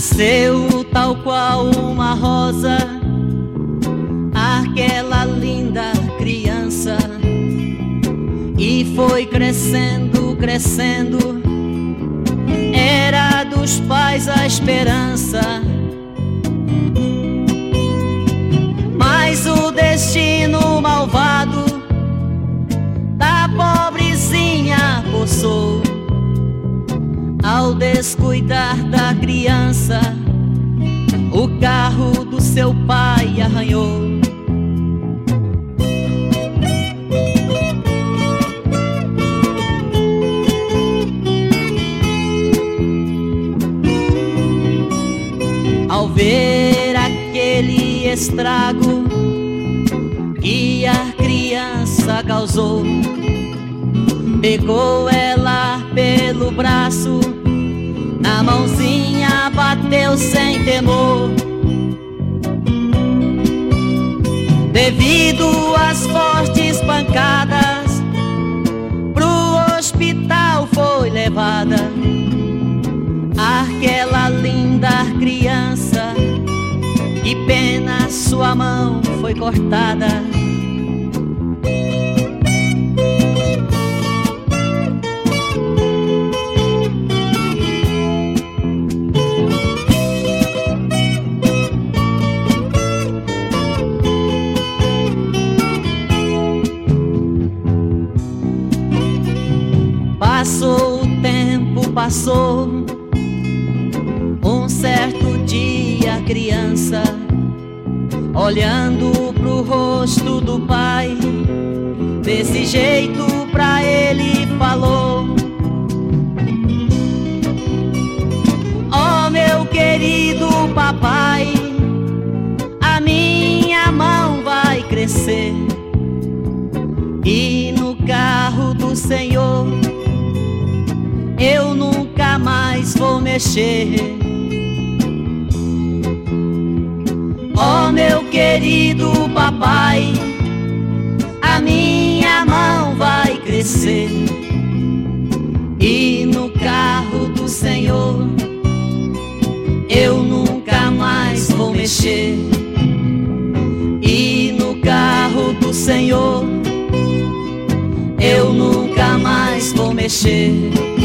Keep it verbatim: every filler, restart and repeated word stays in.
Nasceu tal qual uma rosa, aquela linda criança, e foi crescendo, crescendo, era dos pais a esperança. Mas o destino malvado da pobrezinha possou. Ao descuidar da criança, o carro do seu pai arranhou. Ao ver aquele estrago que a criança causou, pegou ela pelo braço, na mãozinha bateu sem temor. Devido às fortes pancadas, pro hospital foi levada aquela linda criança, que pena sua mão foi cortada. Passou o tempo, passou. Um certo dia a criança, olhando pro rosto do pai, desse jeito pra ele falou: "Oh, meu querido papai, a minha mão vai crescer, e no carro do Senhor eu nunca mais vou mexer. Oh, meu querido papai, a minha mão vai crescer, e no carro do Senhor eu nunca mais vou mexer. E no carro do Senhor eu nunca mais vou mexer."